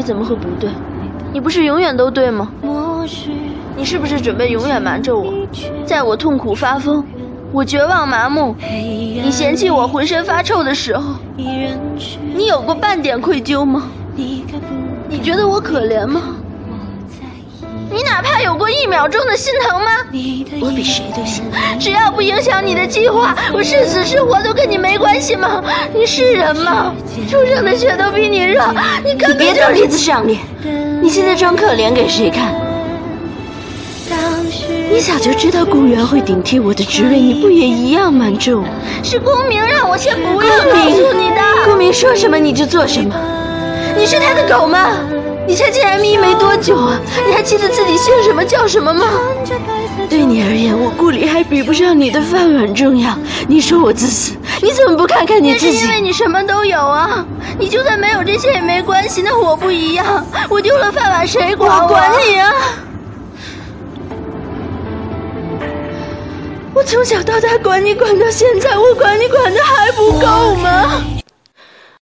里怎么会不对？你不是永远都对吗？你是不是准备永远瞒着我？在我痛苦发疯，我绝望麻木，你嫌弃我浑身发臭的时候，你有过半点愧疚吗？你觉得我可怜吗？你哪怕有过1秒钟的心疼吗？我比谁都心疼。只要不影响你的计划，我是死是活都跟你没关系吗？你是人吗？出生的血都比你热，你根本别到鼻子上脸！你现在装可怜给谁看？你早就知道顾源会顶替我的职位，你不也一样瞒着我？ 是公明让我先不要告诉你的。 顾明说什么你就做什么。 你是他的狗吗？你才进 M1没多久啊，你还记得自己姓什么叫什么吗？ 对你而言，我顾里还比不上你的饭碗重要。你说我自私，你怎么不看看你自己？ 那是因为你什么都有啊，你就算没有这些也没关系。那我不一样，我丢了饭碗谁管我？ 我管你啊！我从小到大管你管到现在，我管你管的还不够吗？